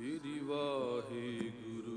ਸ੍ਰੀ ਵਾਹਿਗੁਰੂ।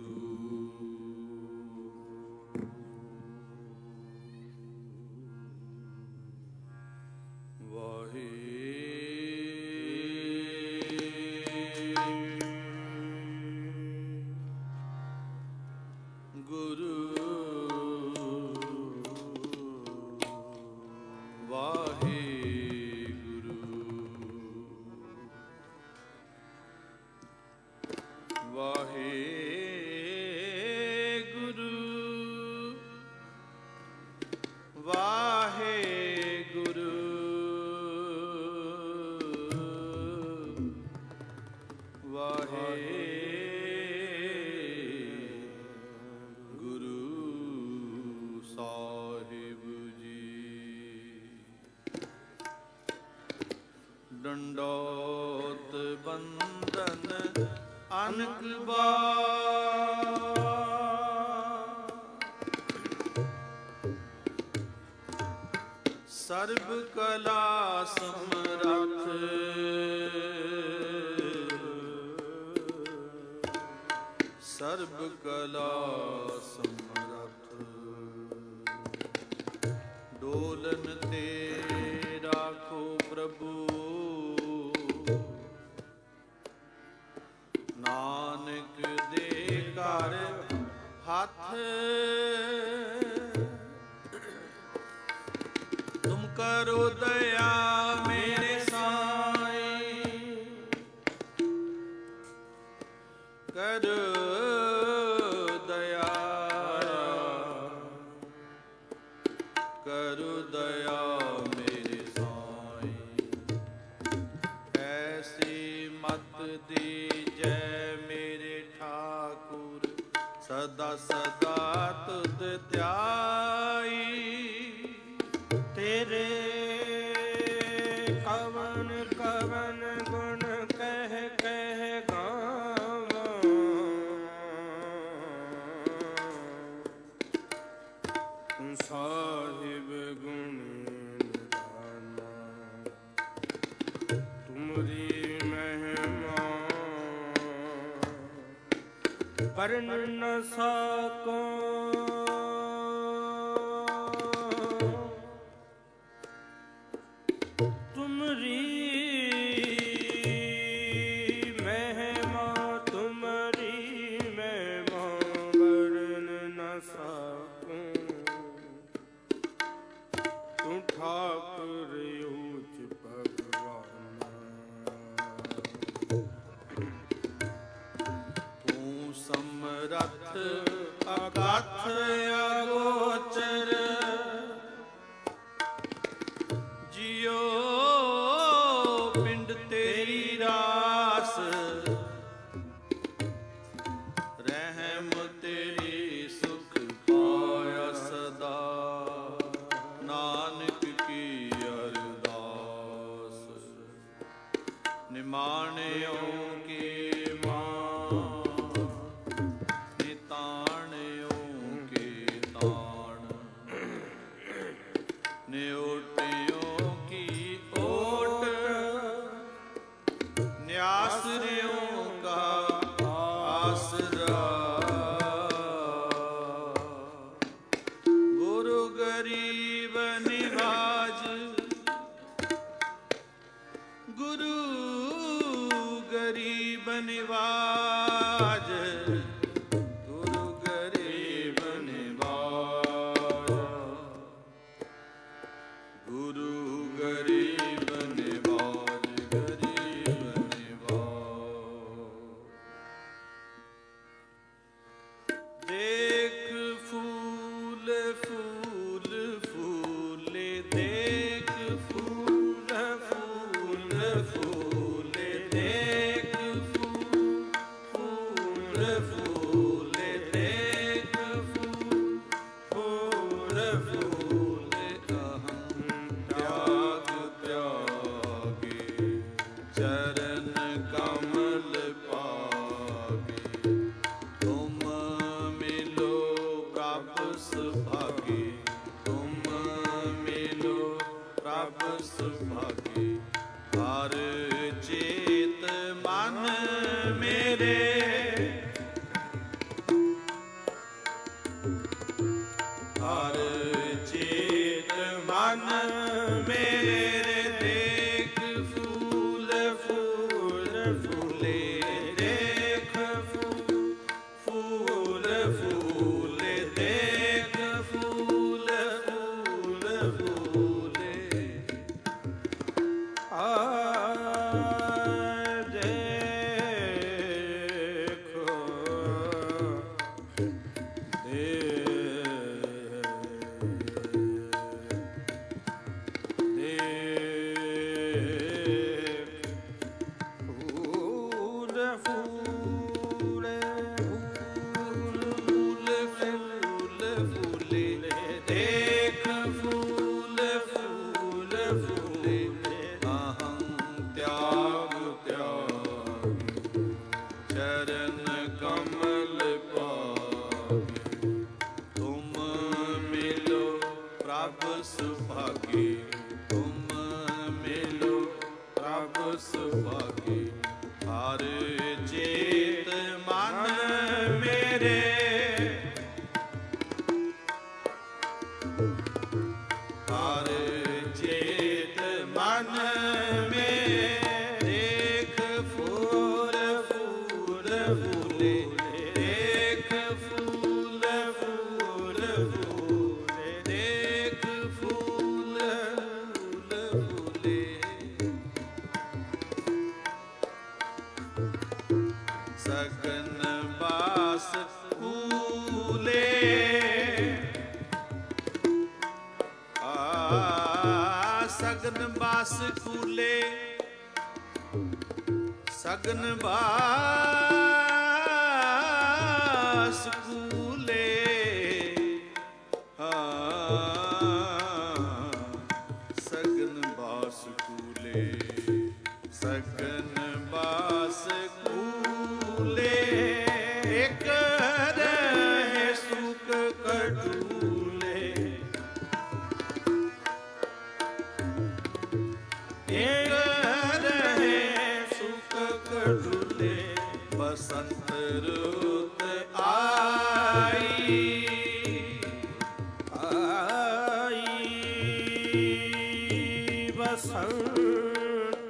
ਡੰਡੋਤ ਬੰਦਨ ਅਨਕ ਬਾਰ, ਸਰਬ ਕਲਾ ਸਮਰੱਥ, ਸਰਬ ਕਲਾ ਸਮਰੱਥ। ਡੋਲਨ ਤੇ ਰਾਖੋ ਪ੍ਰਭੂ, ਨਾਨਕ ਦੇ ਘਰ ਹੱਥ। ਤੁਮ ਕਰੋ ਦਇਆ ਮੇਰੇ ਸਾਈਂ, ਕਰੋ ਦਇਆ, ਕਰੋ ਦਇਆ ਮੇਰੇ ਸਾਈਂ। ਐਸੀ ਮਤ ਦੀਜੈ ਮੇਰੇ ਠਾਕੁਰ, ਸਦਾ ਸਦਾ ਤੁਧ ਧਿਆਈ। ਤੇਰੇ ਕਵਨ ਕਵਨ ਗੁਣ ਕਹਿ ਕਹਿ ਗਾਵਾਂ, ਸਾਹਿਬ ਗੁਣ ਨਿਧਾਨਾ। ਤੁਮਰੀ ਮਹਿਮਾ ਵਰਨ ਨ ਸਕੋ, ਤੁਮਰੀ ਮਹਿਮਾ, ਤੁਮਰੀ ਮਹਿਮਾ ਵਰਨ ਨ ਸਕੋ। ਤੂੰ ਠਾਕੁਰ ਊਚ ਭਗਵਾਨ, ਤੂੰ ਸਮਰੱਥ ਅਗਾਥ ਅਗੋਚਰ। ਜਿਉ ਪਿੰਡ ਤੇਰੀ ਰਾਸ, ਰਹਿਮ ਤੇਰੀ ਸੁਖ ਪਾਇਆ ਸਦਾ। ਨਾਨਕ ਕੀ ਅਰਦਾਸ, ਨਿਮਾਣਿਓ ਕੀ ਮਾਂ, ਨਿਤਾਣਿਓ ਕੀ ਤਾਣ। ਨਿਓਟਿਓ ਕੀ ਓਟ, ਨਿਆਸਰਿਓ ਕਾ ਆਸਰਾ। ਗੁਰੂ ਗਰੀਬ ਨਿਵਾਜ, ਗੁਰੂ ਗਰੀਬ ਨਿਵਾਜ, ਗੁਰੂ ਗਰੀਬ ਨਿਵਾਜ, ਗੁਰੂ ਗਰੀਬ ਨਿਵਾਜ, ਗਰੀਬ ਨਿਵਾਜ। ਦੇਖ ਫੂਲ ਫੂਲ ਫੂਲੇ, ਦੇਖ ਫੂਲ ਫੂਲ ਫੂਲੇ, ਦੇਖ ਫੂਲ ਫੂਲ ਫੂਲੇ, ਦੇਖ ਫੂਲ ਫੂਲ ਫੂਲੇ। ਅਹੰ ਤਿਆਗ ਤਿਆਗੇ, ਚਰਨ ਕਮਲ ਪਾਗੇ। ਤੁਮ ਮਿਲੋ ਪ੍ਰਭ ਸੁਭਾਗੇ, ਤੁਮ ਮਿਲੋ ਪ੍ਰਭ ਸੁਭਾਗੇ। ਹਰ ਚੇਤ ਮਨ ਮੇਰੇ, ਸਗਨ ਬਾਸ ਕੂਲੇ ਸਗਨ ਬਾਸ ਕੂਲੇ ਸਗਨ ਬਾਸ ਕੂਲੇ ਸਗਨ ਬਾਸ ਕੂਲੇ ਇਕ ਰਹੇ ਸੁਖ ਕਟੂਲੇ ਇਕ ਰਹੇ ਸੁਖ ਕਟੂਲੇ ਬਸੰਤ ਰੁੱਤ ਆਈ ਬਸੰਤ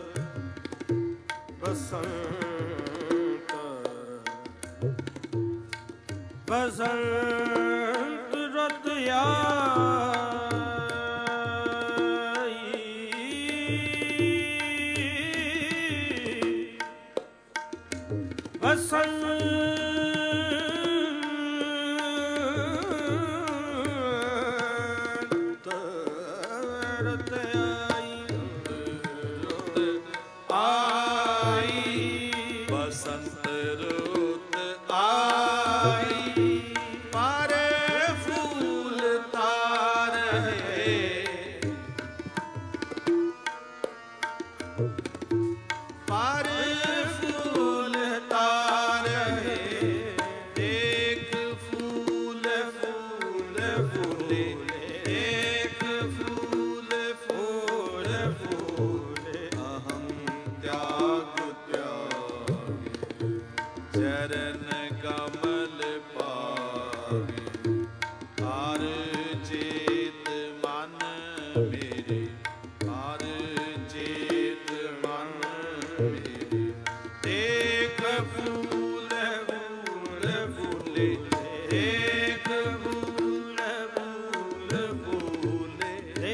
ਬਸੰਤ ਬਸੰਤ ਰੁੱਤ ਆਈ ਬਸੰਤ ਰੁੱਤ ਆਈ ਬਸੰਤ ਰੁੱਤ ਆਈ ਪਰ ਫੂਲ ਤਾਰ ਹੈ ਪਰ ਫੂਲ ਤਾਰ ਹੈ ਦੇਖ ਫੂਲ ਫੂਲ ਫੂਲੇ ਦੇਖ ਫੂਲ ਫੂਲ ਫੂਲੇ ਅਹੰ ਤਿਆਗ ਤਿਆਗੇ ਚਰਨ ਕਮਲ ਪਾਵੇ ਹਰ ਚੇਤ ਮਨ ਮੇਰੇ ਹਰ ਚੇਤ ਮਨ ਮੇਰੇ ਦੇਖ ਫੂਲ ਫੂਲ ਫੂਲੇ ਦੇਖ ਫੂਲ ਫੂਲ ਫੂਲੇ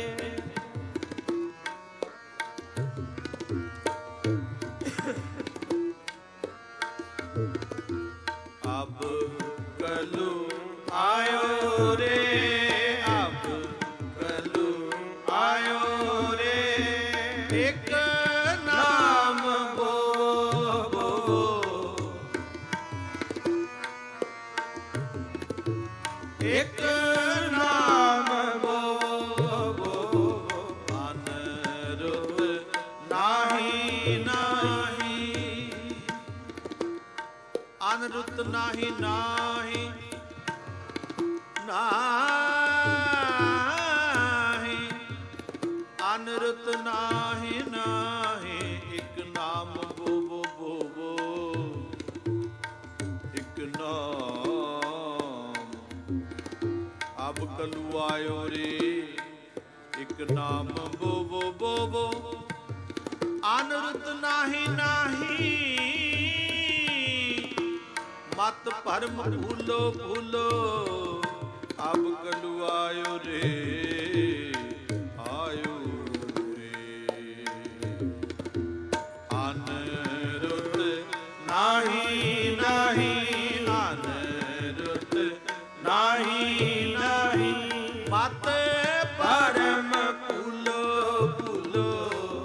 ਅਬ ਕਲੂ ਆਇਓ ਰੇ ਅਬ ਕਲੂ ਆਇਓ ਰੇ ਇੱਕ ਨਾਮ ਬੋਵੋ ਇੱਕ ਨਾਮ ਬੋਵੋ ਅਨਰੁੱਤ ਨਾਹੀ ਨਾਹੀ ਅਨਰੁੱਤ ਨਾਹੀ ਨਾਹੀ ਨਾਹੀ ਅਨਰੁੱਤ ਨਾਹੀ ਨਾਹੀ ਇੱਕ ਨਾਮ ਬੋਵੋ ਬੋਵੋ ਇੱਕ ਨਾਮ ਅਬ ਕਲੂ ਆਇਓ ਰੇ ਇੱਕ ਨਾਮ ਬੋਵੋ ਬੋਵੋ ਅਨਰੁੱਤ ਨਾਹੀ ਨਾਹੀ ਮਤ ਭਰਮ ਭੂਲੋ ਭੂਲੋ ਅਬ ਕਲੂ ਆਇਓ ਰੇ ਆਇਓ ਰੇ ਨਾਹੀ ਨਾਹੀ ਅਨਰੁੱਤ ਨਾਹੀ ਨਾਹੀ ਮਤ ਪਰਮ ਭੂਲੋ ਭੂਲੋ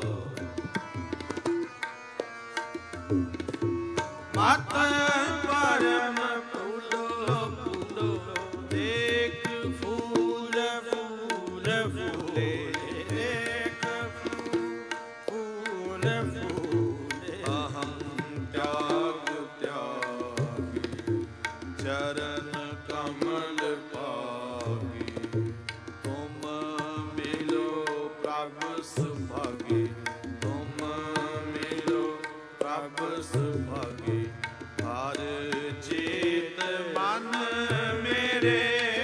ਮਤ ਪਰਮ ਭੂਲੋ ਭੂਲੋ ਦੇਖ ਫੂਲ ਫੂਲ ਫੂਲੇ ਦੇਖ ਫੂਲ ਫੂਲੇ ਅਹੰ ਤਿਆਗ ਤਿਆਗੀ ਚਰਨ ਕਮਲ ਪਾਗੀ ਤੁਮ ਮਿਲੋ ਪ੍ਰਭ ਸੁਭਾਗੇ ਤੁਮ ਮਿਲੋ ਪ੍ਰਭ ਸੁਭਾਗੇ ਹਰ ਚੇਤ ਮਨ ਮੇਰੇ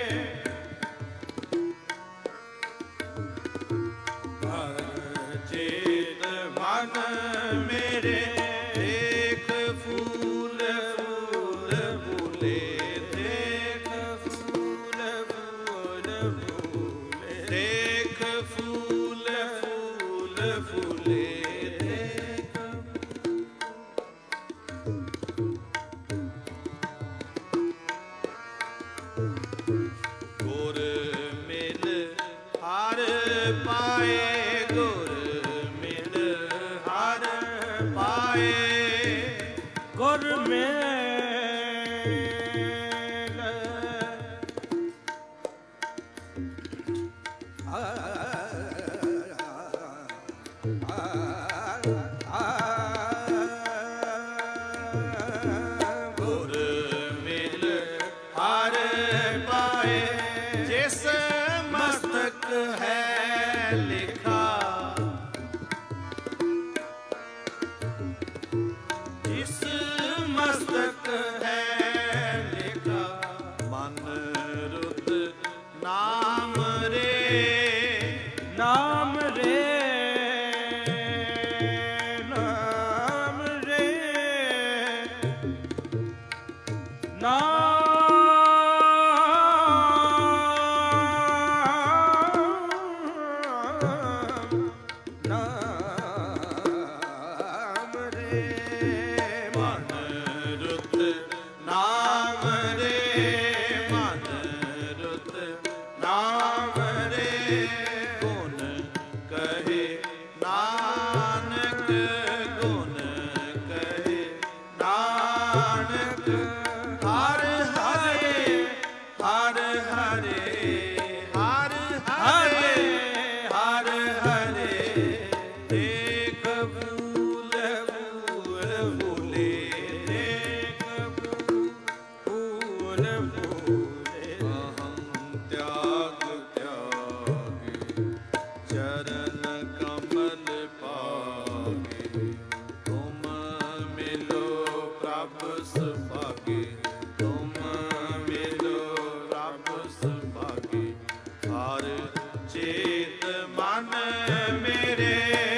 ਹਰ ਚੇਤ ਮਨ ਮੇਰੇ ਦੇਖ ਫੂਲ ਫੂਲ ਫੂਲੇ ਦੇਖ ਫੂਲ ਫੂਲ ਫੂਲੇ ਦੇਖ ਫੂਲ ਫੂਲ ਫੂਲੇ ਦੇਖ ਗੁਰ ਮਿਲ ਹਰ ਪਾਏ ਗੁਰ ਮਿਲ ਹਰ ਪਾਏ ਗੁਰ ਮਿਲ ਗੁਰ ਮਿਲ ਹਰ ਪਾਏ ਜਿਸ ਮਸਤਕ ਹੈ ਲਿਖਾ ਜਿਸ ਮਸਤਕ ਹੈ ਲਿਖਾ ਮਨ ਰੁੱਤ ਨਾਮ ਰੇ ਨਾਮ ਰੇ ਨਾਮ ਰੇ ਨਾਮ ਰੇ ਮਨ ਰੁੱਤ ਨਾਮ ਰੇ ਮਨ ਰੁੱਤ ਨਾਮ ਰੇ ਗੁਣ ਕਹੇ ਨਾਨਕ ਗੁਣ ਕਹੇ ਨਾਨਕ ਹਰ ਹਰੇ ਹਰ ਹਰੇ ਹਰ ਹਰੇ ਹਰ ਹਰੇ ਦੇਖ ਫੂਲ ਫੂਲ ਫੂਲੇ ਦੇਖ ਫੂਲ ਫੂਲੇ ਅਹੰ ਤਿਆਗ ਤਿਆਗੀ ਚਰਨ ਕਮਲ ਪਾਗੇ ਤੁਮ ਮਿਲੋ ਪ੍ਰਭ ਸੁਭਾਗੇ ਤੁਮ ਮਿਲੋ ਪ੍ਰਭ ਸੁਭਾਗੇ ਹਰ ਚੇਤ ਮਨ ਮੇਰੇ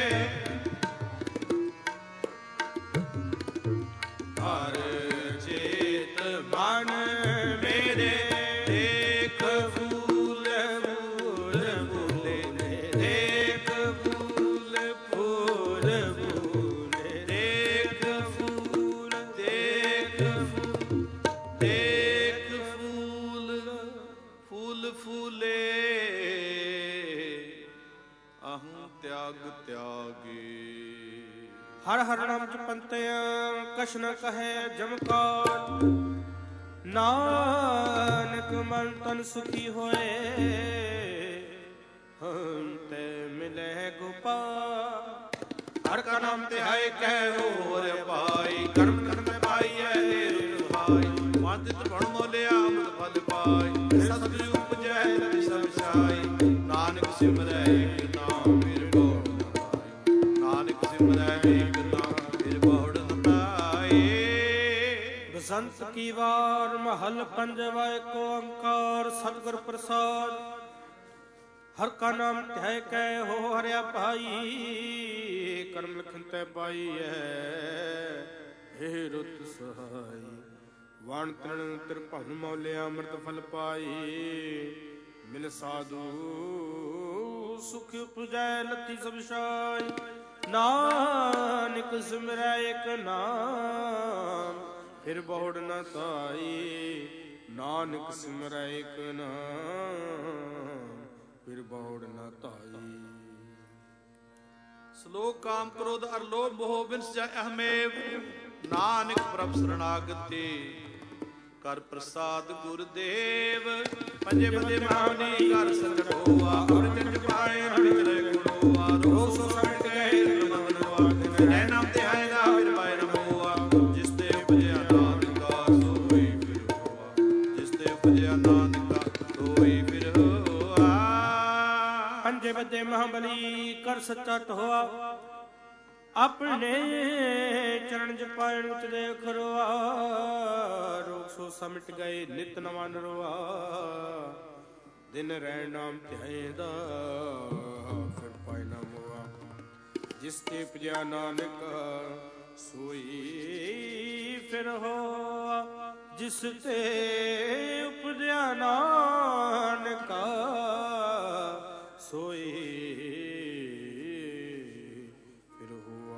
ਹਰ ਚੇਤ ਮਨ ਮੇਰੇ ਦੇਖ ਫੂਲ ਫੂਲ ਫੂਲੇ ਦੇਖ ਫੂਲ ਫੂਲ ਫੂਲੇ ਦੇਖ ਫੂਲ ਦੇਖ ਫੂਲ ਦੇਖ ਫੂਲ ਫੂਲ ਫੂਲੇ ਅਹੰ ਤਿਆਗ ਤਿਆਗੀ ਹਰ ਹਰ ਨਾਮ ਜਪੰਤਿਆਂ ਕਛ ਨ ਕਹੈ ਜਮਕਾਰ ਨਾਨਕ ਮਨ ਤਨ ਸੁਖੀ ਹੋਏ ਹੰਤੇ ਮਿਲੇ ਗੋਪਾਲ ਹਰ ਕਾ ਨਾਮ ਧਿਆਏ ਕਹਿ ਹੋਰ ਪਾਈ ਕਰਮ ਕਰਮ ਪਾਈਐ ਰੁਹਾਈ ਵਾਦਿਤ ਬਣ ਮੋਲਿਆ ਅੰਮ੍ਰਿਤ ਫਲ ਪਾਈ ਸਤਿ ਉਪਜੈ ਰਵਿ ਸਭ ਸਾਈ ਨਾਨਕ ਸਿਮਰੈ ਏਕ ਨਾਮ ਫਿਰ ਬਹੁੜ ਨ ਪਾਈ ਨਾਨਕ ਸਿਮਰੈ ਏਕ ਨਾਮ ਫਿਰ ਬਹੁੜ ਨ ਪਾਈ ਬਸੰਤ ਕੀ ਵਾਰ ਮਹਲ ਪੰਜਵਾ ਏਕ ਓੰਕਾਰ ਸਤਿਗੁਰ ਪ੍ਰਸਾਦ ਹਰ ਕਾ ਨਾਮ ਧਿਆਇ ਕੈ ਹੋ ਹਰਿਆ ਭਾਈ ਕਰਮ ਲਖਨ ਤੈ ਪਾਈਐ ਹੇ ਰੁੱਤ ਸਹਾਈ ਵਣ ਤ੍ਰਿਣ ਤ੍ਰਿਭੁਵਨ ਮੌਲਿਆ ਅੰਮ੍ਰਿਤ ਫਲ ਪਾਈ ਮਿਲ ਸਾਧੂ ਸੁਖ ਉਪਜੈ ਲੱਥੀ ਸਭ ਛਾਈ ਨਾਨਕ ਨਾਨਕ ਸਿਮਰੈ ਇਕ ਨਾਮ, ਫਿਰ ਬਹੁੜ ਨ ਧਾਈ। ਨਾਨਕ ਸਿਮਰੈ ਇਕ ਨਾਮ, ਫਿਰ ਬਹੁੜ ਨ ਧਾਈ। ਸ਼ਲੋਕ ਕਾਮ ਕ੍ਰੋਧ ਅਰ ਲੋਭ ਮੋਹ ਬਿਨਸ ਜੈ ਅਹਮੇਵ, ਨਾਨਕ ਪ੍ਰਭ ਸਰਣਾਗਤੇ ਕਰ ਪ੍ਰਸਾਦ ਗੁਰਦੇਵ। ਪੰਜੇ ਬੰਦੇ ਮਹਾਬਲੀ ਕਰ ਸੰਗਤ ਹੋਆ, ਅੰਮ੍ਰਿਤ ਜਪਾਏ ਵਿਚਰੇ ਗੁਣੋਆ। ਰੋਗ ਸੋ ਸਮਟ ਗਏ ਮਨਵਾ, ਜੈ ਨਾਮ ਤੇ ਆਏ ਦਾ ਫਿਰ ਪਾਏ ਨ ਹੋਆ। ਜਿਸ ਤੇ ਉਪਜਿਆ ਨਾਨਕਾ ਸੋਈ ਫਿਰ ਹੋਆ, ਜਿਸ ਤੇ ਉਪਜਿਆ ਨਾਨਕਾ ਸੋਈ ਫਿਰ ਹੋਆ। ਪੰਜੇ ਬੰਦੇ ਮਹਾਬਲੀ ਕਰ ਸੱਚਾ ਹੋਆ, ਆਪਣੇ ਚਰਨ ਜਪਾਏ ਉਚਰੇ ਖਰਵਾ। ਰੋਗ ਸੋ ਸਮਟ ਗਏ ਨਿਤ ਨਵਾਂ ਨਰਵਾ, ਦਿਨ ਰਹਿ ਨਾਮ ਧਿਆਏਂਦਾ ਫਿਰ ਪਾਏ ਨਾ ਮੋਆ। ਜਿਸ ਤੇ ਉਪਜਿਆ ਨਾਨਕ ਸੋਈ ਫਿਰ ਹੋਆ, ਜਿਸ ਤੇ ਉਪਜਿਆ ਨਾਨਕ ਸੋਈ ਫਿਰ ਹੋਆ।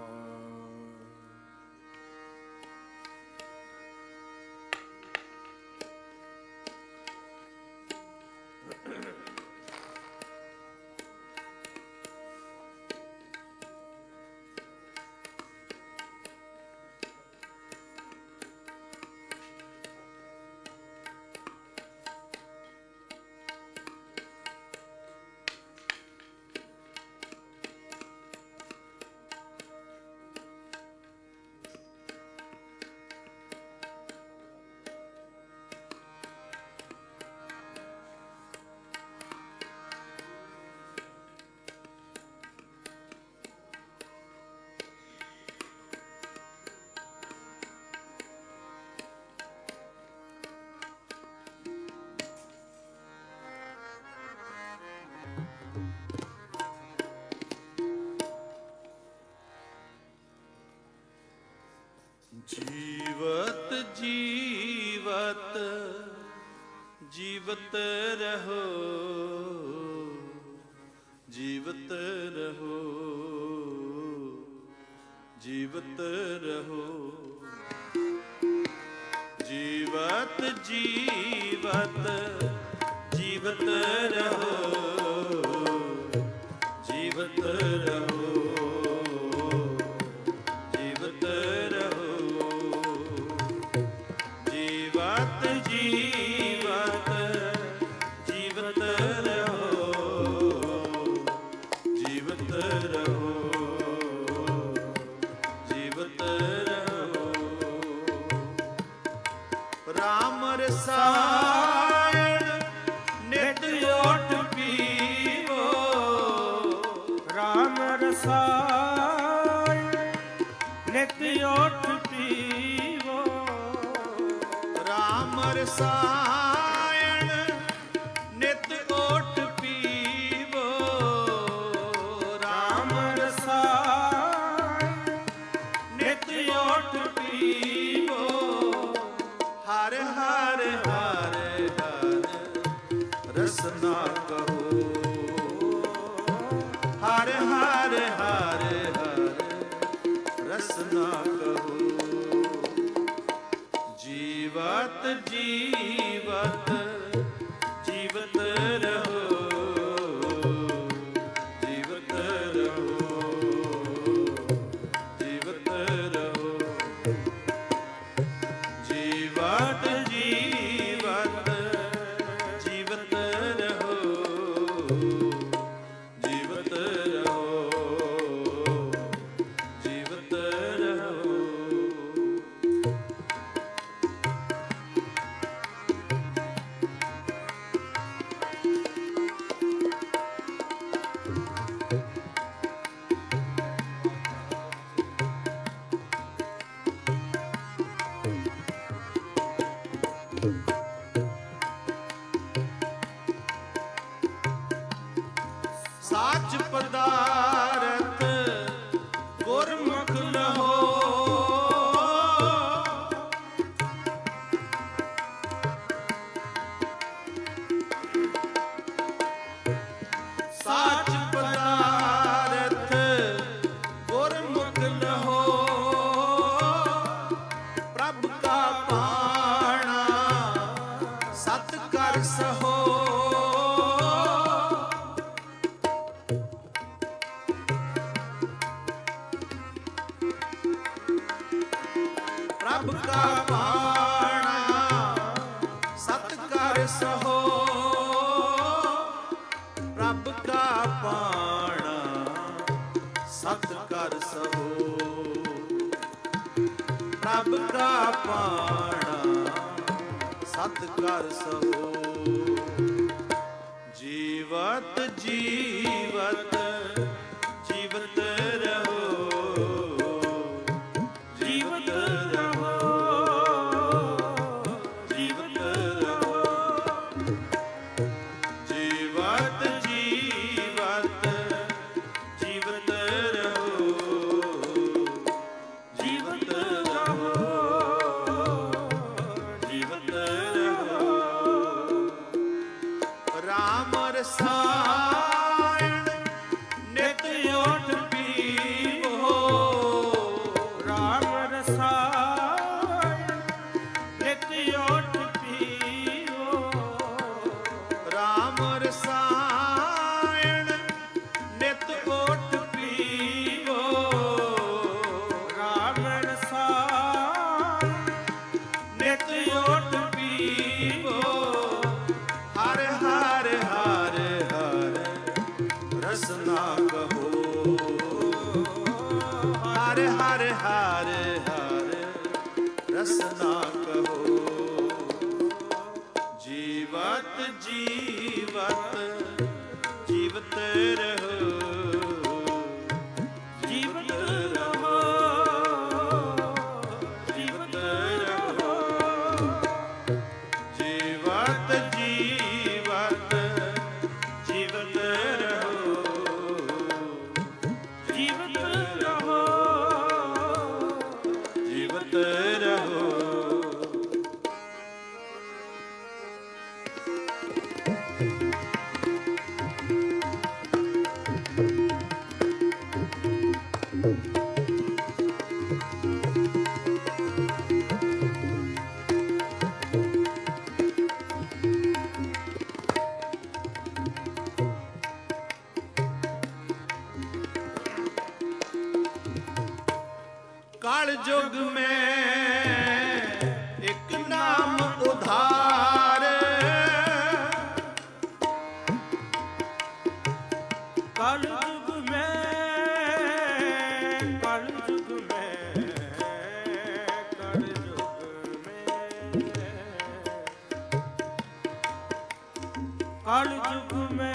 ਜੀਵਤ ਜੀਵਤ ਜੀਵਤ ਰਹੋ, ਜੀਵਤ ਰਹੋ, ਜੀਵਤ ਰਹੋ। ਜੀਵਤ ਜੀਵਤ ਜੀਵਤ ਰਹੋ, ਜੀਵਤ ਰਹੋ, ਜੀਵਤ ਰਹੋ। ਜੀਵਤ ਜੀਵਤ ਜੀਵਤ ਰਹੋ, ਜੀਵਤ ਰਹੋ, ਜੀਵਤ ਰਹੋ। ਰਾਮ ਰਸਾਇਣ ਨਿਤ ਓਟ ਪੀਵੋ, ਰਾਮ ਰਸਾਇਣ ਨਿਤ ਓਟ ਪੀਵੋ। ਰਾਮ ਰਸਾਇਣ ਨਿਤ ਓਟ ਪੀਵੋ, ਰਾਮ ਰਸਾਇਣ ਨਿਤ ਓਟ ਪੀਵੋ। ਹਰ ਹਰ ਹਰ ਹਰ ਰਸਨਾ ਕਹੋ, ਹਰ ਹਰ ਹਰ ਹਰ ਰਸਨਾ ਕਹੋ। ਜੀਵਤ ਜੀਵਤ ਜੀਵਤ ਰਹੋ, ਜੀਵਤ ਰਹੋ, ਜੀਵਤ ਰਹੋ। ਜੀਵਤ ਜੀਵਤ ਜੀਵਤ ਰਹੋ, ਜੀਵਤ ਰਹੋ, ਜੀਵਤ ਰਹੋ। ਸਾਚ ਪਦਾਰਥ ਗੁਰਮੁਖ ਲਹੋ, ਸਾਚ ਪਦਾਰਥ ਗੁਰਮੁਖ ਲਹੋ। प्रभ का पाणा सत कर सहो, प्रभ का पाणा सत कर सहो, प्रभ का पाणा सत कर सहो। जीवत जीवत जीवत रहो, जीवत रहो, जीवत रहो, जीवत जीवत जीवत रहो, जीवत रहो, जीवत रहो। राम रसायन नित ओट पीवो, राम रसायन नित ओट पीवो, राम रसायन नित ओट पीवो, राम रसायन नित ओट पीवो। हर हर हर हर रसना कहो, हर हर हर हर रसना कहो। जीवत जीवत जीवत रहो, जीवत रहो, जीवत रहो, जीवत जीवत जीवत रहो, जीवत रहो, जीवत रहो। काल जुग में एक नाम उधार, काल जुग में, काल जुग में, काल जुग में, काल जुग में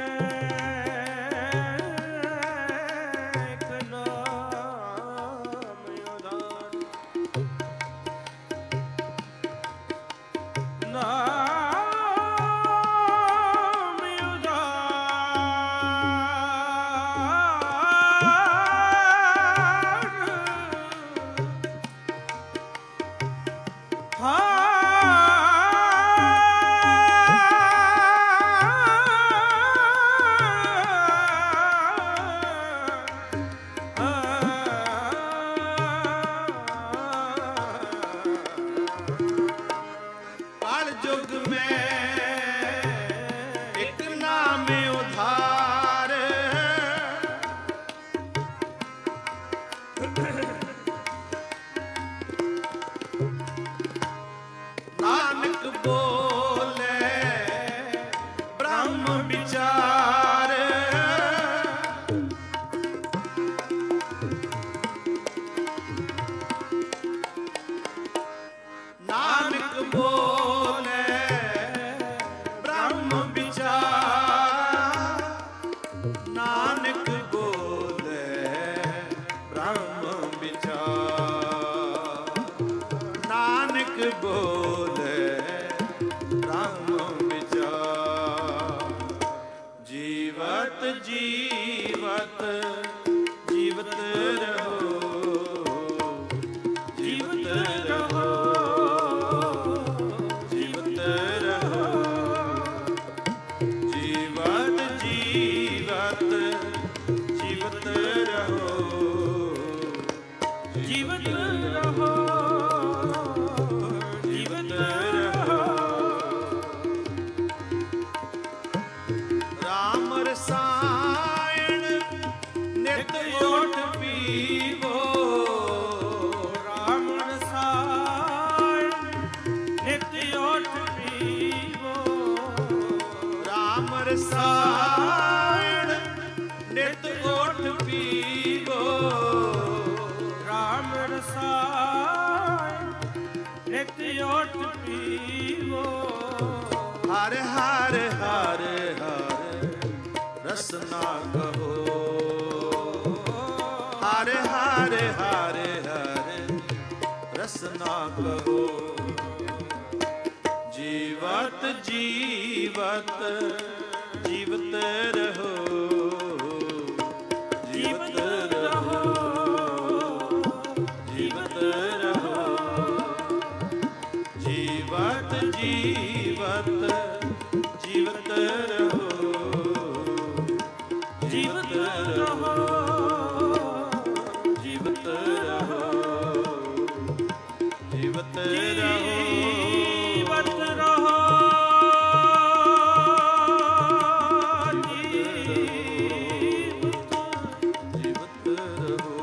नानक बोले ब्रह्म विचार, नानक बोले ब्रह्म विचार, नानक बोले ब्रह्म विचार, नानक बोले ब्रह्म विचार। जीवत जीवत जीवत रहो, जीवत रहो, जीवत रहो, जीवत जीवत जीवत रहो, जीवत रहो, जीवत रहो। राम रसायन नित ओट पीवो, राम रसायन ਜਸ ਨਾ ਕਹੋ। ਜੀਵਤ ਜੀਵਤ ਜੀਵਤ ਰਹੋ, ਜੀਵਤ ਰਹੋ, ਜੀਵਤ ਰਹੋ, ਜੀਵਤ ਜੀਵਤ ਜੀਵਤ ਰਹੋ, ਜੀਵਤ ਰਹੋ, ਜੀਵਤ ਰਹੋ, ਜੀਵਤ ਰਹੋ, ਜੀਵਤ ਰਹੋ, ਜੀਵਤ ਰਹੋ,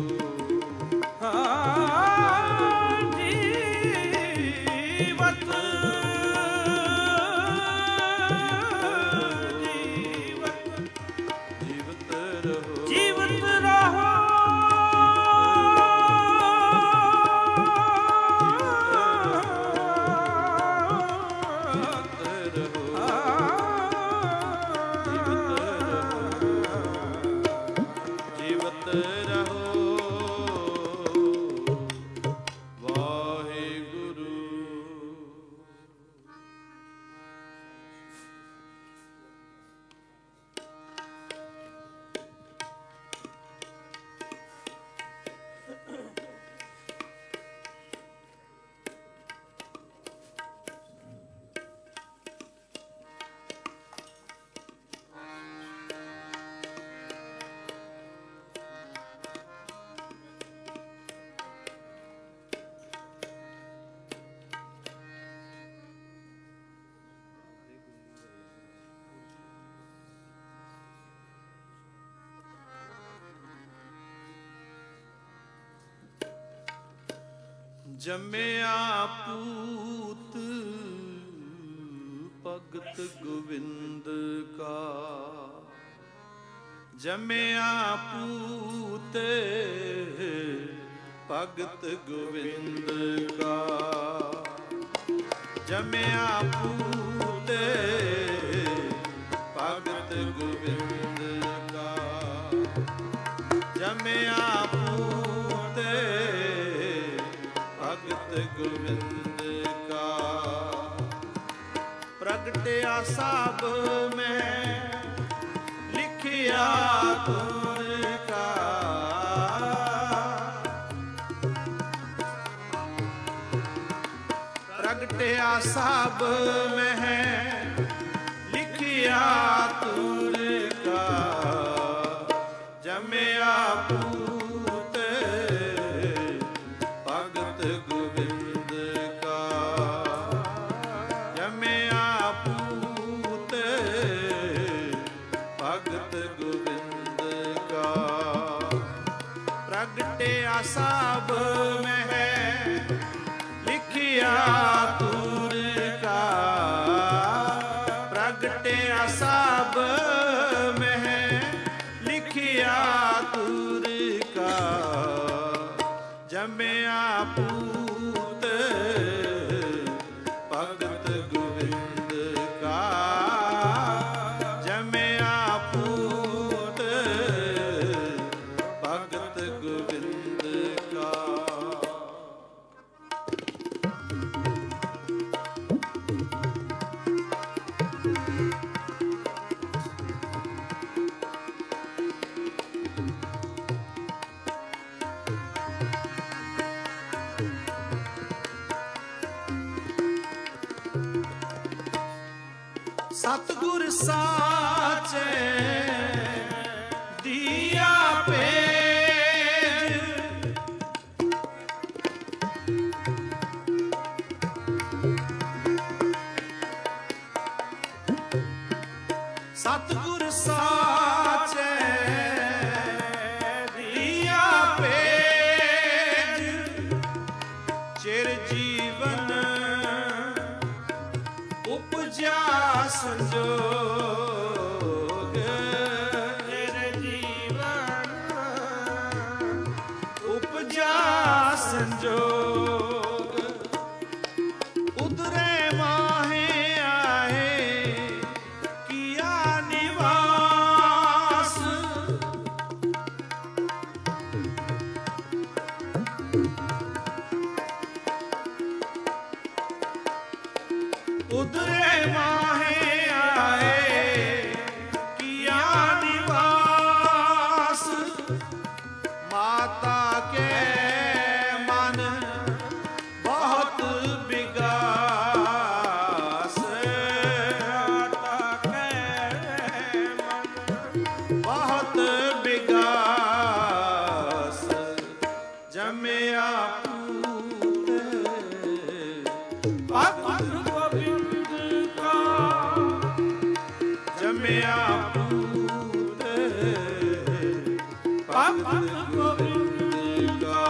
ਜੰਮਿਆ ਪੂਤ ਭਗਤ ਗੋਬਿੰਦ ਕਾ, ਜੰਮਿਆ ਪੂਤ ਭਗਤ ਗੋਬਿੰਦ ਕਾ, ਜੰਮਿਆ ਪੂਤ ਭਗਤ ਗੋਬਿੰਦ ਕਾ, ਜੰਮਿਆ ਪੂਤ ਭਗਤ ਗੋਬਿੰਦ ਕਾ, ਪ੍ਰਗਟਿਆ ਸਭ ਮੈਂ ਲਿਖਿਆ ਤੁਰ ਕਾ, ਪ੍ਰਗਟਿਆ ਸਭ ਮੈਂ ਲਿਖਿਆ ਤੁਰ ਕਾ, ਜੰਮਿਆ ਪੂਤ ਭਗਤ ਗੋਬਿੰਦ ਕਾ, ਜੰਮਿਆ ਪੂਤ ਭਗਤ ਗੋਬਿੰਦ ਕਾ, ਪ੍ਰਗਟਿਆ ਸਭ ਮੈਂ ਲਿਖਿਆ ਤੁਰ ਕਾ, ਪ੍ਰਗਟਿਆ ਸਭ ਮੈਂ ਲਿਖਿਆ ਤੁਰ ਕਾ, ਜੰਮਿਆ ਪੂਤ ਭਗਤ ਗੋਬਿੰਦ ਕਾ, ਜੰਮਿਆ ਪੂਤ ਭਗਤ ਗੋਬਿੰਦ ਕਾ। ਸਤਿਗੁਰ ਸਾਚੇ ਦੀਆ ਭੇਜ, ਸਤਿਗੁਰ ਸਾਚੇ ਦੀਆ ਭੇਜ, ਚਿਰ ਜੀਵਨ ਉਪਜਿਆ ਸੰਜੋਗ, ਚਿਰ ਜੀਵਨ ਉਪਜਿਆ ਸੰਜੋਗ, ਉਦਰੇ ਮਾਹੇ ਆਏ ਕੀਆ ਨਿਵਾਸ, उधरे माहे आए किया निवास, माता के मन बहुत विगास, माता के मन बहुत विगास, जमया भक्त गोविंद का, जमया पूत भक्त गोविंद का,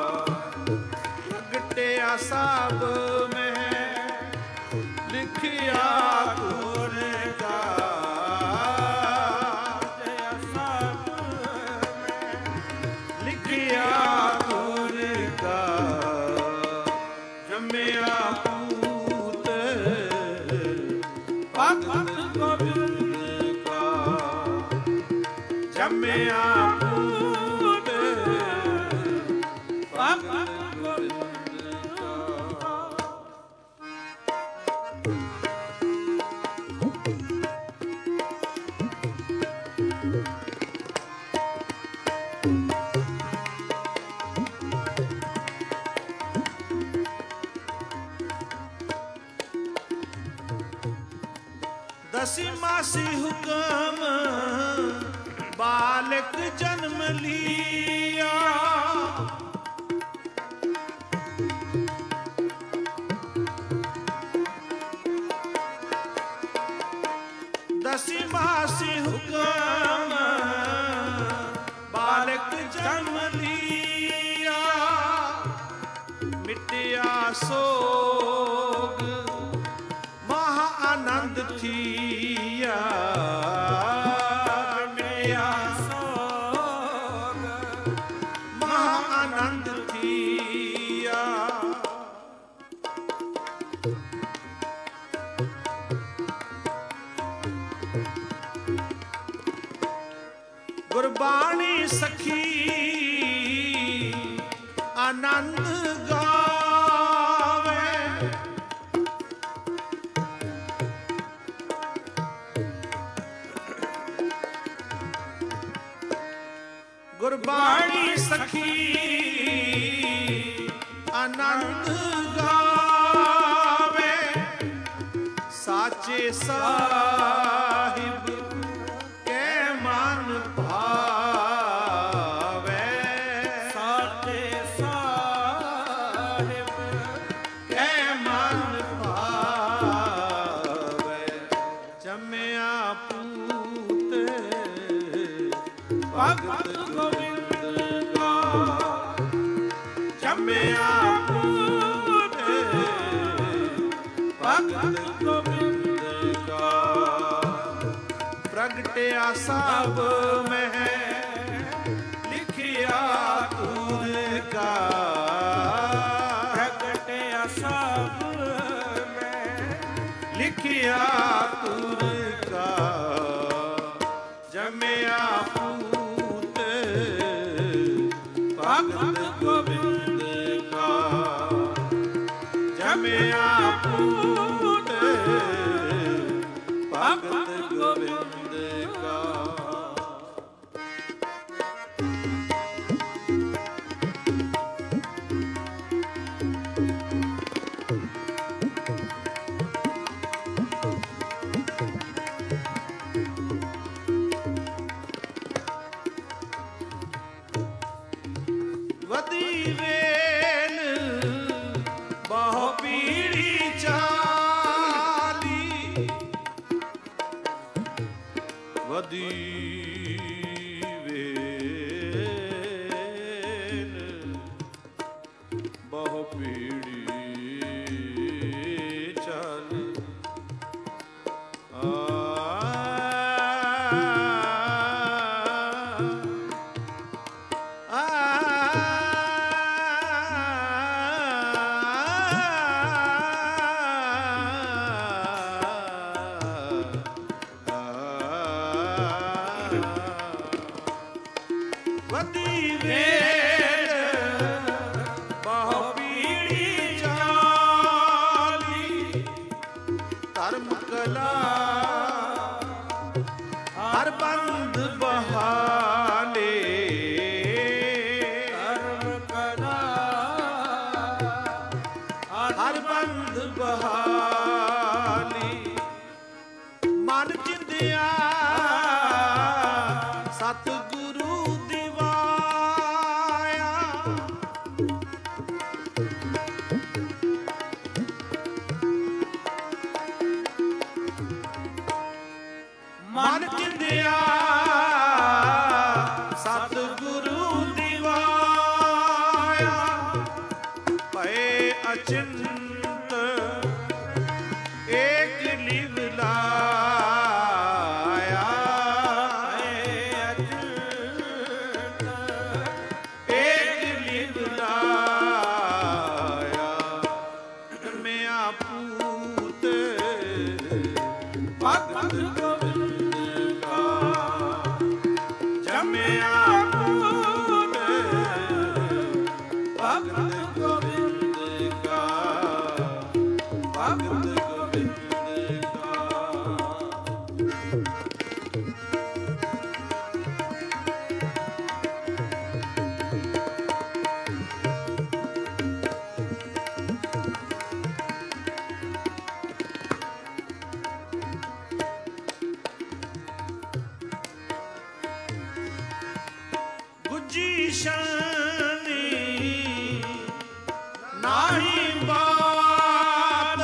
प्रगटिया सब में लिखिया गुर का, सब में लिखिया गुर का, जमया भक्त गोविंद का, जमया पूत भक्त गोविंद का। दसी मासी हुक्म बालक जन्म लिया, दसी मासी हुक्म बालक जन्म लिया, मिटिया सोग महा आनंद थिया, मिटिया सोग महा आनंद थिया, गुरबाणी सखी आनंद गावे, गुरबाणी सखी आनंद गावे, साचे साहिब के मन भावे, साचे साहिब के मन भावे, जमया पूत भक्त गोविंद का, जमया पूत भक्त गोविंद का, प्रगटिया सब में लिखिया गुर का, प्रगटिया सब में लिखिया गुर का, जमया पूत भक्त गोविंद का, जमया पूत भक्त गोविंद का। वदी वेल बहु पीढ़ी चाली, वदी वेल बहु पीढ़ी चाली, ਮਾਇਆ ਭਏ ਅਚਿੰਤ ਏਕ ਲਿਵ ਲਾਇਆ ਅਚਿੰਤ ਏਕ ਲਿਵ ਲਾਇਆ ਮਿਆ ਪੂਤ ਭਗਤ ਗੋਬਿੰਦ ਕਾ ਜਮਿਆ ਪੂਤ ਭਗਤ ਗੋਬਿੰਦ ਕਾ ਭਗਤ ਗੋਬਿੰਦ ਕਾ ਗੁੱਜੀ ਸ਼ਾਨੀ ਨਾਹੀ ਬਾਤ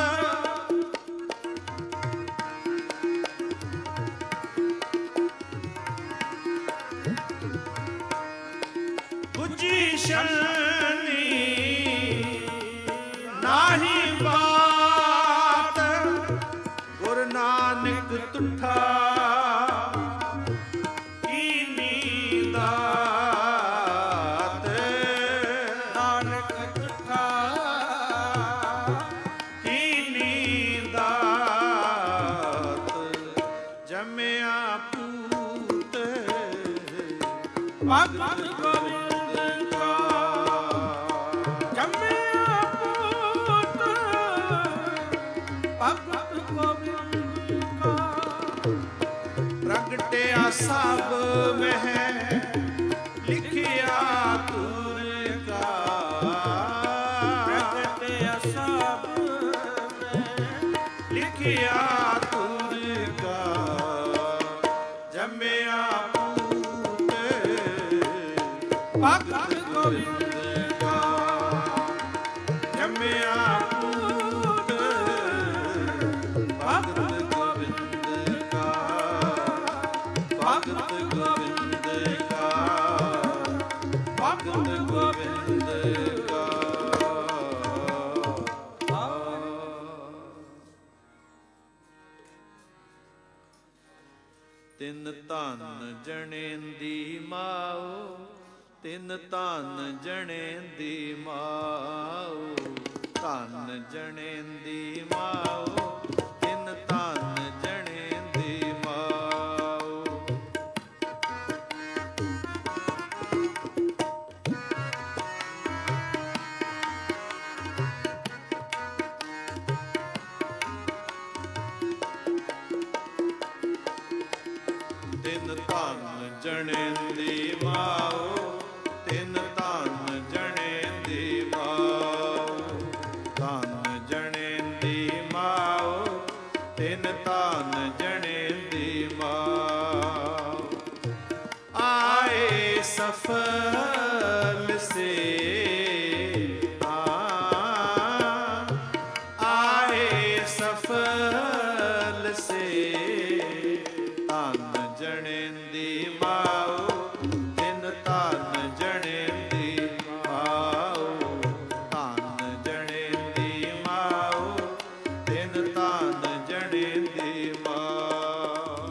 ਗੁੱਜੀ ਸ਼ਾਨੀ ਨਾਹੀ ਬਾਤ ਗੁਰੂ ਨਾਨਕ ਤੁਠਾ ਭਗਤ ਗੋਬਿੰਦ ਕਾ ਜੰਮਿਆ ਪੁੱਤ ਭਗਤ ਗੋਬਿੰਦ ਕਾ ਪ੍ਰਗਟਿਆ ਸਭ ਮਹਿ ਲਿਖਿਆ ਤੁਰ ਕਾ ਪ੍ਰਗਟਿਆ ਸਭ ਮਹਿ ਲਿਖਿਆ ਤੁਰ ਕਾ ਜੰਮਿਆ ਭਗਤ ਗੋਬਿੰਦ ਕਾ ਜੰਮਿਆ ਪੂਤ ਭਗਤ ਗੋਬਿੰਦ ਕਾ ਭਗਤ ਗੋਬਿੰਦ ਕਾ ਭਗਤ ਗੋਬਿੰਦ ਕਾ ਤਿੰਨ ਧਨ ਜਣੇਂਦੀ ਮਾਓ ਤਿੰਨ ਧਨ ਜਣੇਂਦੀ ਮਾਓ ਧਨ ਜਣੇਂਦੀ ਮਾਓ ਤਿੰਨ ਧਨ ਜਣੇਂਦੀ ਮਾਓ ਤਿੰਨ ਧਨ ਜਣੇਂਦੀ ਮਾਓ ਤਿੰਨ ਧਨ ਜਣੇਂਦੀ ਮਾਓ ਧਨ ਜਣੇਂਦੀ ਮਾਓ ਤਿੰਨ ਧਨ ਜਣੇਂਦੀ ਮਾਓ ਆਏ ਸਫਲ ਸੇ ਆਏ ਸਫਲ ਸੇ ਧਨ ਜਣੇਂਦੀ ਮਾਓ ਤਿੰਨ ਧਨ ਜਣੇਂਦੀ ਮਾਓ ਧਨ ਜਣੇਂਦੀ ਮਾਓ ਤਿੰਨ ਧਨ ਜਣੇਂਦੀ ਮਾਓ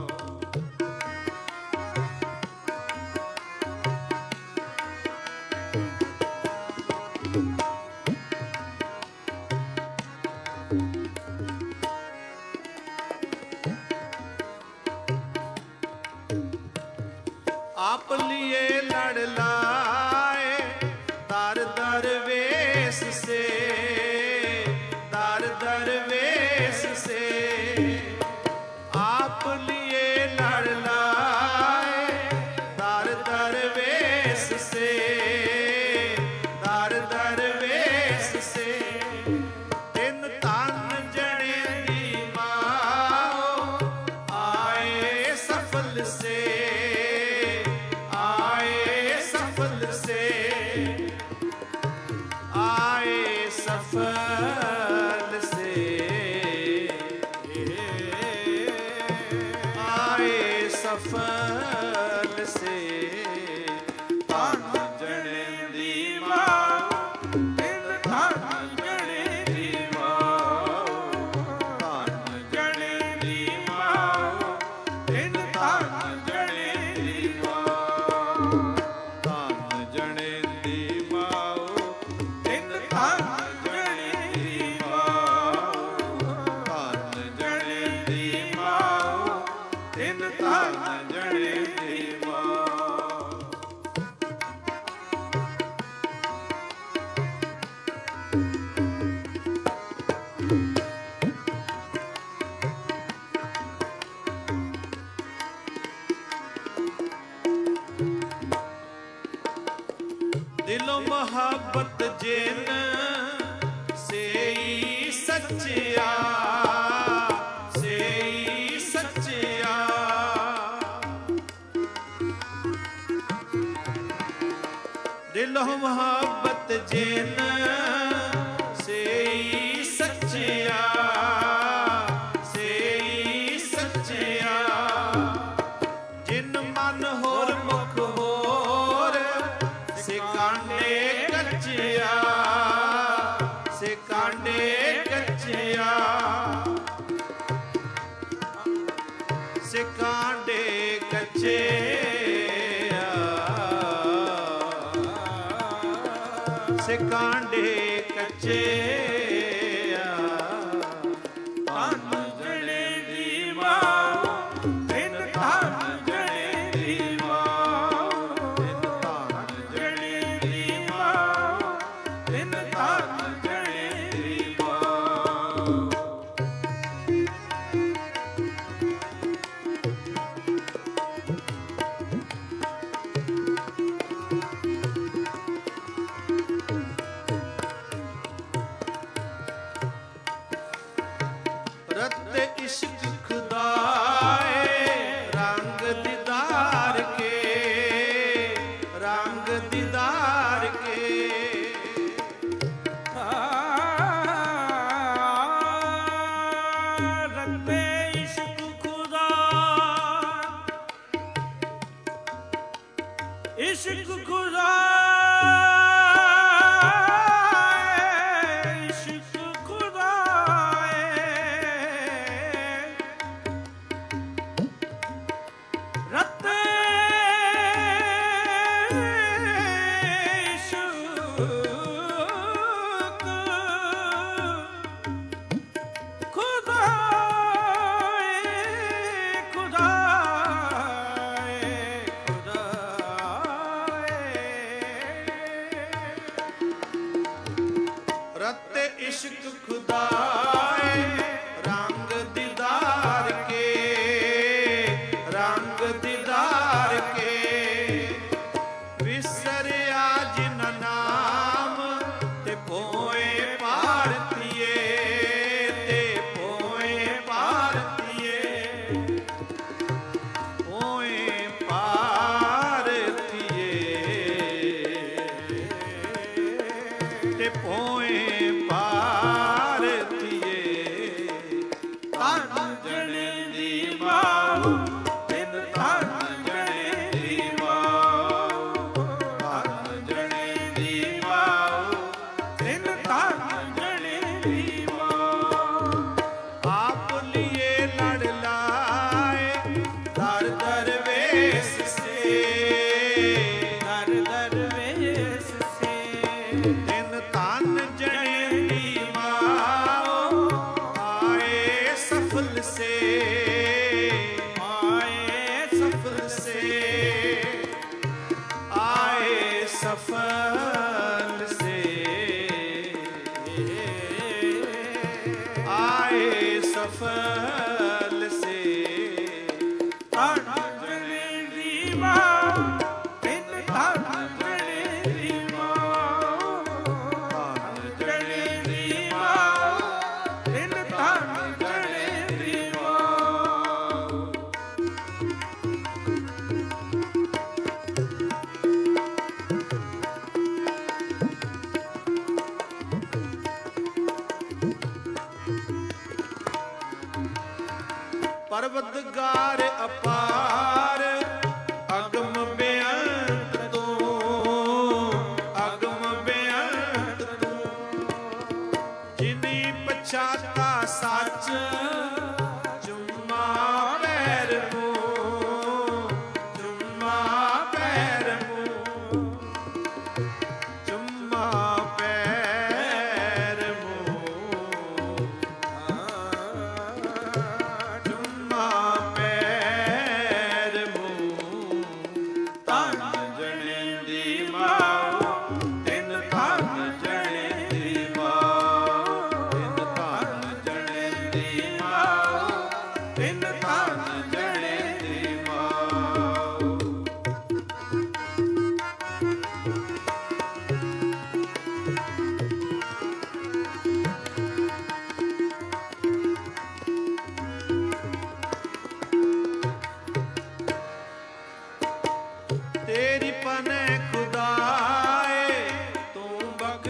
आप लिए लड़ लाए दर दरवेश से दर दरवेश से आप लिए लड़ लाए दर दरवेश से दर दरवेश से तिन धन जणेंदी माओ आए सफल से सफल से आए सफल से धन जणेंदी माओ ਮੁਹੱਬਤ ਜਿਨ ਸੇਈ ਸੱਚਿਆ, ਸੇਈ ਸੱਚਿਆ। ਦਿਲੋਂ ਮੁਹੱਬਤ ਜਿਨ ਸੇਈ ਸੱਚਿਆ, ਸੇਈ ਸੱਚਿਆ। ਜਿਨ ਮਨ ਹੋਰ ਮੁਖ ਹੋਰ ਸੇ ਕਾਂਡੇ ਕੱਚਿਆ, ਸੇ ਕਾਂਡੇ ਕੱਚਿਆ, ਸੇ ਕਾਂਡੇ ਕੱਚਿਆ, ਸੇ ਕਾਂਡੇ ਕੱਚਿਆ। ਧੰਨ ਜਣੇ ਦੀ ਮਾਂ ਤਿੰਨ ਧੰਨ ਜਣੇ ਦੀ ਮਾਂ, ਤਿੰਨ ਧੰਨ ਜਣੇ ਦੀ ਮਾਂ, ਤਿੰਨ ਧੰਨ ਜਣੇ ਦੀ ਮਾਂ। रत्ते इश्क खुदाए रंग दीदार के, रंग दीदार के। रत्ते इश्क खुदा, इश्क खुदा, रत्ते इश्क खुदाए रंग दीदार के, रंग दीदार के। विसरिया जिन नाम ते पोए भारतीये, ते पोए भारतीये, पोए भारतीये, ते पोए भारतीये। धन जने दी मां तिन धन जने दी मां, धन जने दी मां तिन धन जने दी मां। आप लिए लड़ लाए दर दरवेश से, दर दरवेश से। तिन धन जने दी मां आए सफल से, आए सफल से, आए सफल से, आए सफल से। धन जने दी मां तिन धन जने दी मां, धन जने दी मां तिन धन जने दी मां। परवतगार अपार अगम बेअंत तू, अगम बेअंत तू। जिनी पछाता सच चुम्मा पैर मूं, चुम्मा पैर मूं, चुम्मा पैर मूं, चुम्मा पैर मूं। धन जने दी मां तिन धन जने दी मां, तिन धन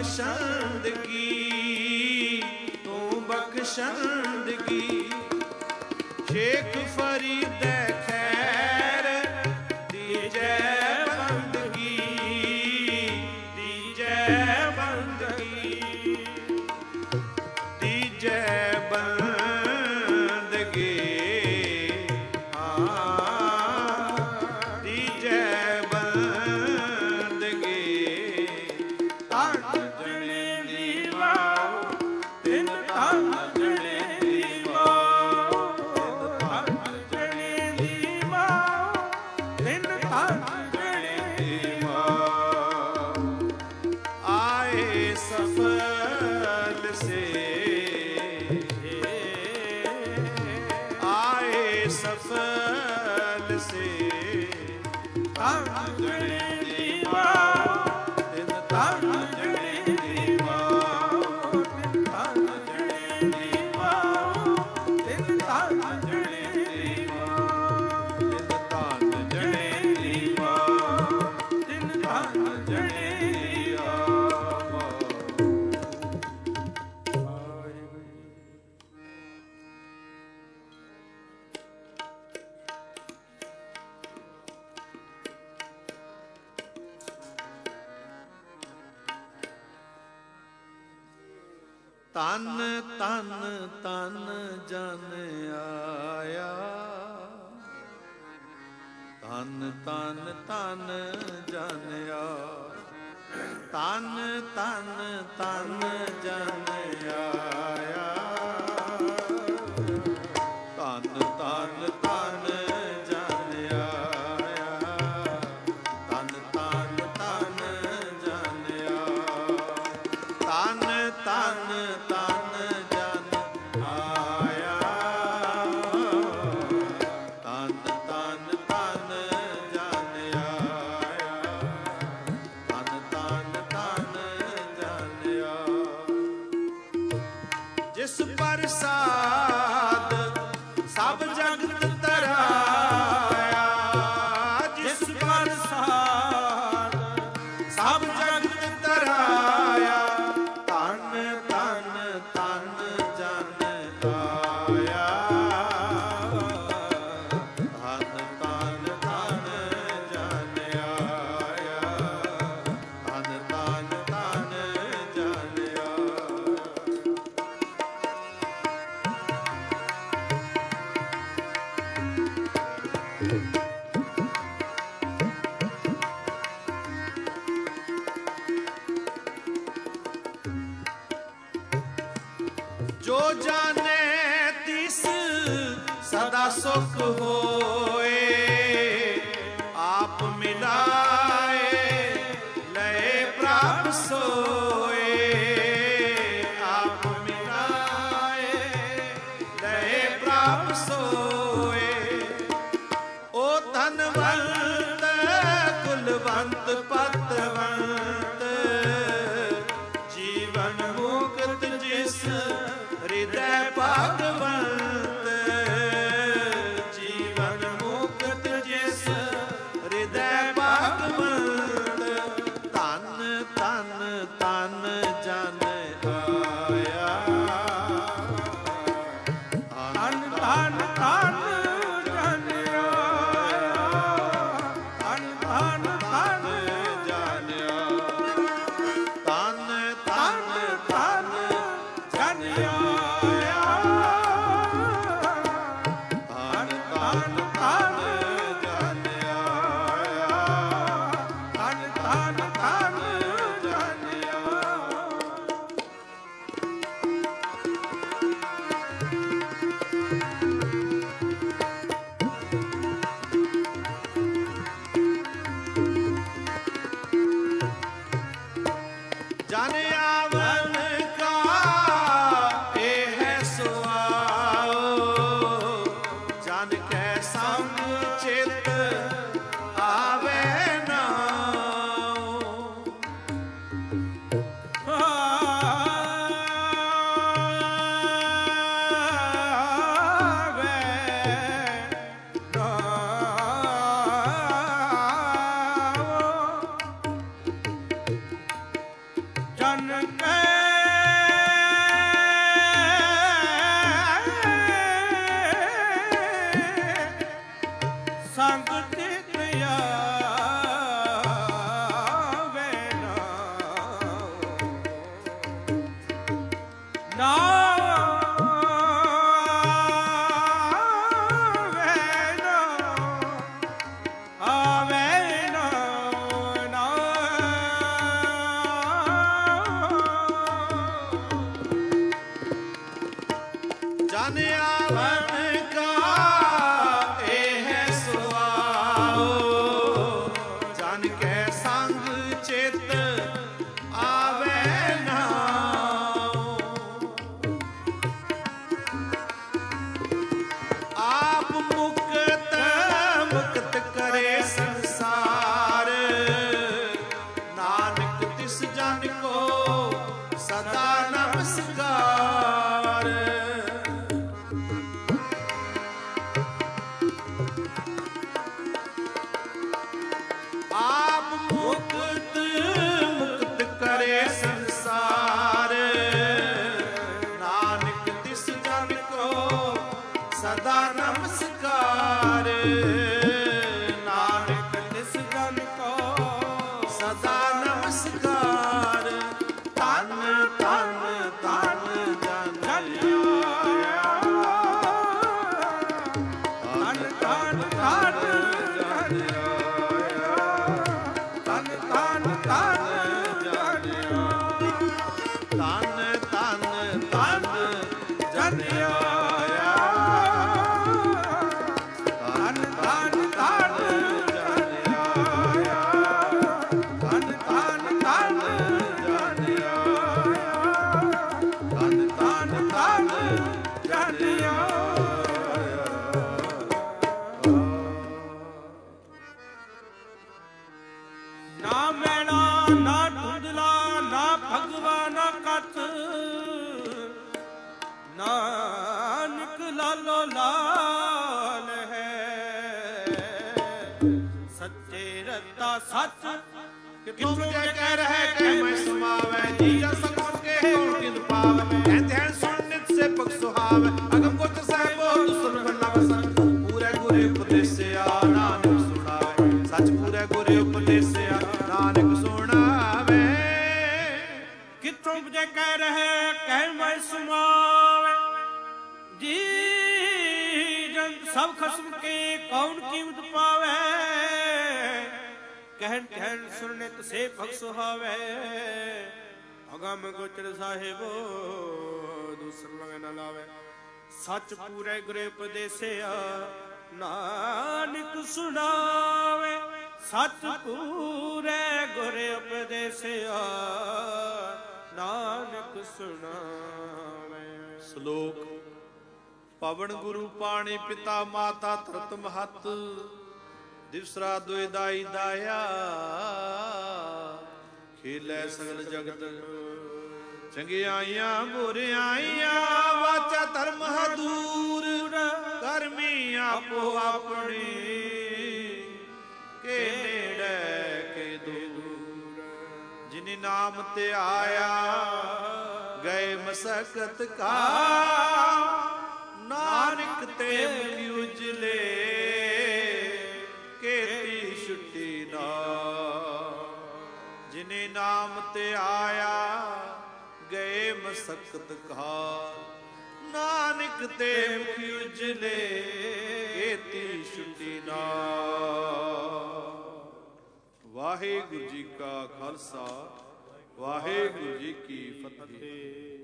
ਬਖਸ਼ੰਦਗੀ, ਤੂੰ ਬਖਸ਼ੰਦਗੀ। ਸ਼ੇਖ ਫਰੀਦ ਖੈਰ ਦੀਜੈ ਬੰਦਗੀ, ਦੀਜੈ ਬੰਦਗੀ, ਦੀਜੈ ਸਫਲ ਸੇ ਧਨ ਜਣੇ ਦੀਵਾ, ਤਿਨ ਧਨ ਜਣੇ ਦੀਵਾ, ਤਿਨ ਧਨ ਜਣੇ ਦੀਵਾ, ਤਿਨ ਧਨ ਜਣੇ ਦੀਵਾ, ਤਿਨ ਧਨ ਜਣੇ ਦੀਵਾ, ਤਿਨ ਧਨ ਜਣੇ ਦੀਵਾ। ਤਨ ਤਨ ਤਨ ਜਨ ਆਇਆ, ਤਨ ਤਨ ਤਨ ਜਨ ਆਇਆ, ਤਨ ਤਨ ਤਨ ਜਨ ਆਇਆ, ਤਨ ਤਨ ਤਨ ਜਨ ਆਇਆ, ਤਨ ਤਨ ਤਨ ਜਨ ਆਇਆ, ਤਨ ਤਨ ਜਿਸ ਪ੍ਰਸਾਦ ਸਭ ਜਗਤ ਤਰਾਇਆ, ਜਿਸ ਪ੍ਰਸਾਦ ਸਭ ਜਗਤ ਤਰਾਇਆ, ਤਨ ਤਨ ਤਨ ਜਨ ਆਇਆ, ਤਨ ਤਨ ਤਨ ਜਨ ਆਇਆ, ਤਨ ਤਨ ਤਨ ਜਨ ਆਇਆ। ਜੋ ਜਾਣੇ ਤਿਸ ਸਦਾ ਸੁਖ ਹੋਏ, ਆਪ ਮਿਲਾਏ ਲਏ ਪ੍ਰਭ ਸੋਏ, ਆਪ ਮਿਲਾਏ ਲਏ ਪ੍ਰਭ ਸੋਏ। ਓ ਧਨਵੰਤ ਕੁਲਵੰਤ ਪਤਵੰਤ, ਜੀਵਨ ਮੁਕਤ ਜਿਸ ਹਿਰਦੈ ਭਗਵੰਤ, ਜੀਵਨ ਮੁਕਤ ਜਿਸ ਹਿਰਦੈ ਭਗਵੰਤ, ਧਨ ਧਨ ਧਨ ਜਨ ਆਇਆ, ਧਨ ਧਨ ਧਨ ਜਨ ਆਇਆ, ਧਨ ਧਨ ਧਨ ਜਨ ਆਇਆ, ਧਨ ਧਨ ਧਨ ਜਨ ਆਇਆ, ਧਨ ਧਨ ਧਨ ਜਨ ਆਇਆ, ਧਨ ਧਨ ਧਨ ਜਨ ਆਇਆ। ਜਨ ਆਵਨ ਕਾ ਇਹ ਹੈ ਸੁਆਓ, ਜਨ ਕੈ ਸੰਗ ਚਿਤ ਆਵੇ ਨਾਉ, ਆਵੇ ਨਾਉ। ਜਨ ਕੇ ਸੰਗ ਚਿਤ ਆਵੇ ਨਾ ਜਨ ਆਵਣ ਕਾ ਇਹ ਸੁਆਓ ਜਨ ਕੈ ਸੰਗ ਚਿਤ ਆਵੇ ਨਾਉ ਆਪ ਮੁਕਤ ਮੁਕਤ ਕਰੇ ਸੰਸਾਰ ਨਾਨਕ ਤਿਸ ਜਨ ਕੋ ਸਦਾ ਨਮਸਕਾਰ ਆਪ ਮੁਕਤ ਮੁਕਤ ਕਰੇ ਸੰਸਾਰ ਨਾਨਕ ਤਿਸ ਜਨ ਕੋ ਸਦਾ ਨਮਸਕਾਰ ਨਾਨਕ ਤਿਸ ਜਨ ਕੋ ਸਦਾ ਨਮਸਕਾਰ ਧੰਨ ਧੰਨ ਧੰਨ ਜਨ ਆਇਆ ਧੰਨ ਧੰਨ ਧੰਨ ਜਨ ਧੰਨ ਧੰਨ ਧੰਨ ਜਨ ਧੰਨ ਧੰਨ ਧੰਨ ਜਨ ਆਇਆ ਧੰਨ ਧੰਨ ਧੰਨ ਜਨ ਆਇਆ ਧੰਨ ਧੰਨ ਧੰਨ ਜਨ ਆਇਆ ਧੰਨ ਧੰਨ ਧੰਨ ਜਨ ਆਇਆ ਨਾ ਮੈਣਾ ਨਾ ਧੁੰਦਲਾ ਨਾ ਭਗਵਾ ਨਾ ਕਤ ਨਾਨਕ ਲਾਲੋ ਲਾਲ ਹੈ ਸੱਚੇ ਰਤਾ ਸੱਚ ਕਿਥੋਂ ਜੇ ਕਹਿ ਰਹਿ ਕਹਿ ਮੈਂ ਸਮਾਵੈ ਜੀ ਜਨ ਸਭ ਕੇ ਕੌਣ ਕਿਨ ਪਾਵੈ ਕਹਿੰਦੇ ਹਨ ਸੁਣ ਨਿਤ ਸੇ ਪਗ ਸੁਹਾਵੈ ਅਗਮ ਗੁਰਤ ਸਾਹਿਬੋ ਦੁਸਰ ਬੰਨਾ ਵਸਨ ਪੂਰੇ ਗੁਰੇ ਉਪਦੇਸਿਆ ਨਾਨਕ ਸੁਣਾਵੇ ਸੱਚ ਪੂਰੇ ਗੁਰੇ ਉਪਦੇਸਿਆ ਨਾਨਕ ਸੁਣਾਵੇ ਕਿਥੋਂ ਜੇ ਕਹਿ ਰਹੇ ਕਹਿ ਮੈਂ ਸੁਣਾਵੇ ਜੀ ਜਨ ਸਭ ਖਸਮ ਕੇ ਕੌਣ ਕੀਮਤ ਪਾਵੇ ਕਹਿਣ ਕਹਿਣ ਸੁਣਿਤ ਸੇ ਭਗ ਸੁਹਾਵੇ ਅਗਮ ਗੋਚਰ ਸਾਹਿਬੋ ਦੂਸਰ ਲਗ ਨ ਲਾਵੇ ਸੱਚ ਪੂਰੇ ਗੁਰੇ ਉਪਦੇਸਿਆ ਨਾਨਕ ਸੁਣਾਵੇ ਸੱਚ ਪੂਰੇ ਗੁਰੇ ਉਪਦੇਸਿਆ ਨਾਨਕ ਸੁਣਾਵੇ ਸ਼ਲੋਕ ਪਵਨ ਗੁਰੂ ਪਾਣੀ ਪਿਤਾ ਮਾਤਾ ਧਰਤ ਮਹਤ ਦਿਵਸਰਾ ਦੁਇ ਦਾਈ ਦਾਇਆ ਖੇਲੇ ਸਗਲ ਜਗਤ ਚੰਗਿਆਈਆਂ ਬੁਰਿਆਈਆਂ ਵਾਚਾ ਧਰਮ ਹਦੂਰ ਕਰਮੀ ਆਪੋ ਆਪਣੀ ਕੇ ਨੇੜੇ ਕੇ ਦੂਰ ਜਿਨਿ ਨਾਮ ਤੇ ਆਇਆ ਗਏ ਮਸਕਤ ਕਾ ਨਾਨਕ ਤੇ ਮੁਖਿ ਉਜਲੇ ਕੀਤੀ ਛੁੱਟੀ ਨਾ ਜਿਨੇ ਨਾਮ ਤੇ ਆਇਆ ਗਏ ਮਸਕਤ ਕਾ ਨਾਨਕ ਤੇ ਮੁਖਿ ਉਜਲੇ ਕੀਤੀ ਛੁੱਟੀ ਨਾ ਵਾਹਿਗੁਰੂ ਜੀ ਕਾ ਖਾਲਸਾ ਵਾਹਿਗੁਰੂ ਜੀ ਕੀ ਫਤਿਹ।